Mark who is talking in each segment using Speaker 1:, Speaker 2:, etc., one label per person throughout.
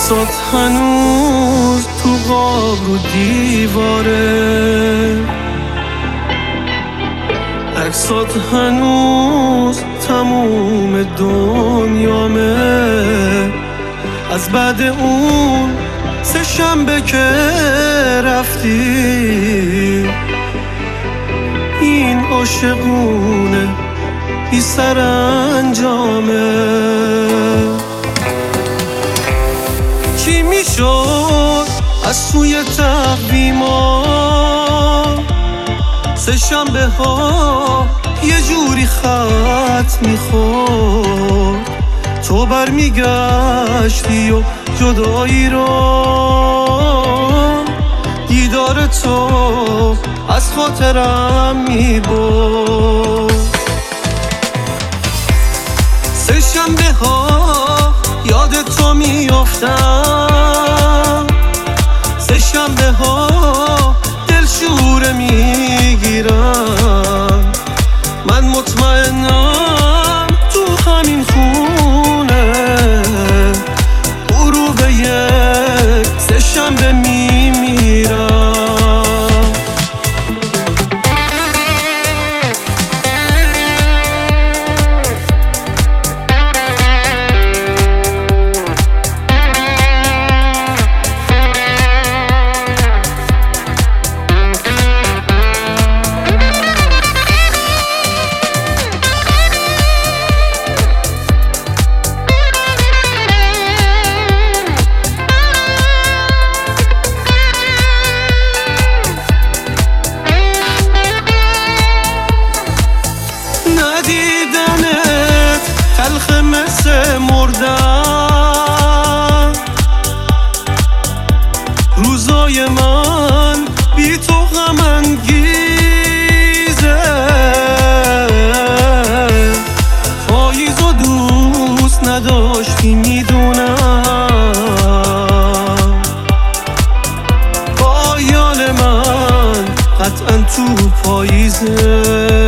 Speaker 1: عکسات هنوز تو قاب رو دیواره، عکسات هنوز تموم دنیامه. از بعد اون 3 شنبه که رفتی، این عاشقونه بی سرانجامه. چی میشد از سوی تقویما 3 شنبه ها یه جوری خط میخورد، تو برمیگشتی و جدایی رو، دیدار تو از خاطرم میبرد. 3 شنبه ها یاد تو میافتم، 3 شنبه ها دلشوره میگیرم. من مطمئنم تو همین خونه غروب یک 3 شنبه میمیرم. ندیدنت تلخ مثل مردن، روزای من بی تو غم انگیزه. پاییز و دوست نداشتی میدونم، پایان من قطعا تو پاییزه.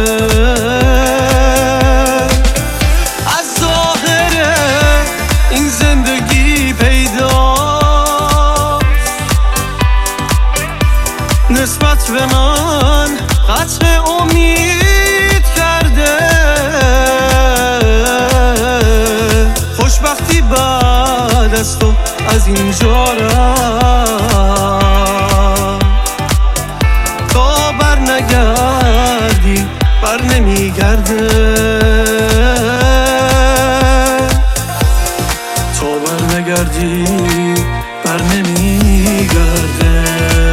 Speaker 1: نسبت به من قطع امید کرده، خوشبختی بعد از تو از اینجا رفت. تا بر نگردی بر نمیگرده، تا بر نگردی بر نمیگرده.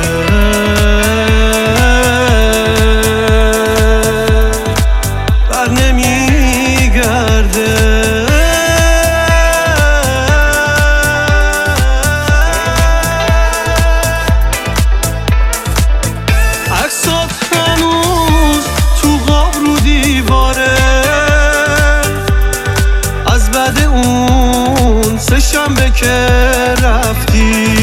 Speaker 1: عکسات هنوز تو قاب رو دیواره، از بعد اون 3 شنبه که رفتی،